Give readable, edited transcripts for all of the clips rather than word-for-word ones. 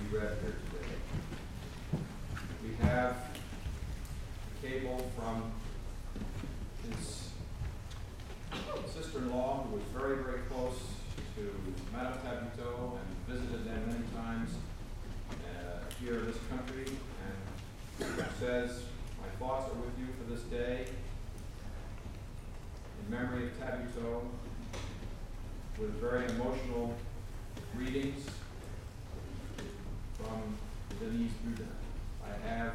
be read here today. We have a cable from his sister-in-law, who was very, very close to Madame Tabuteau and visited them many times here in this country, and says, "My thoughts are with you for this day. In memory of Tabuteau," with very emotional readings from Denise Boudin. I have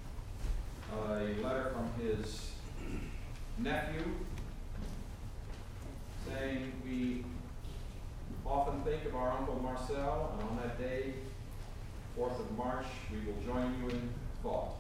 a letter from his nephew saying, "We often think of our Uncle Marcel, and on that day, 4th of March, we will join you in thought."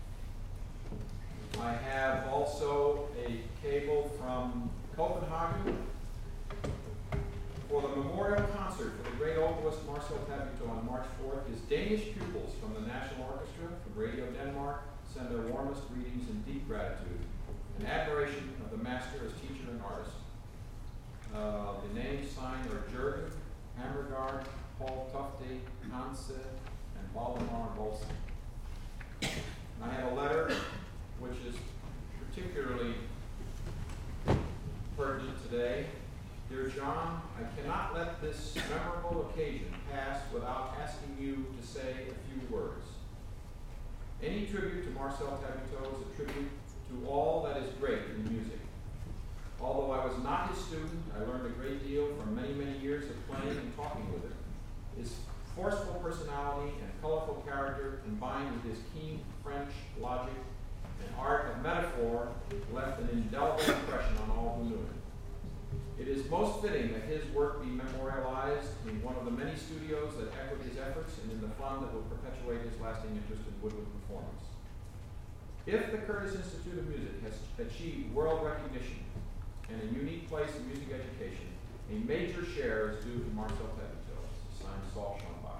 I have also a cable from Copenhagen for the memorial concert for the great oboist Marcel Tabuteau on March 4th. His Danish pupils from the National Orchestra from Radio Denmark send their warmest greetings and deep gratitude and admiration of the master as teacher and artist. The names signed are Jürgen, Hammergaard, Paul Tufte, Hanse, and Valdemar Volsen. I have a letter which is particularly pertinent today. "Dear John, I cannot let this memorable occasion pass without asking you to say a few words. Any tribute to Marcel Tabuteau is a tribute to all that is great in music. Although I was not his student, I learned a great deal from many, many years of playing and talking with him. His forceful personality and colorful character, combined with his keen French logic and art of metaphor, left an indelible impression on all who knew him. It is most fitting that his work be memorialized in one of the many studios that echoed his efforts and in the fund that will perpetuate his lasting interest in woodwind performance. If the Curtis Institute of Music has achieved world recognition and a unique place in music education, a major share is due to Marcel Tabuteau." Signed, Saul Schambach.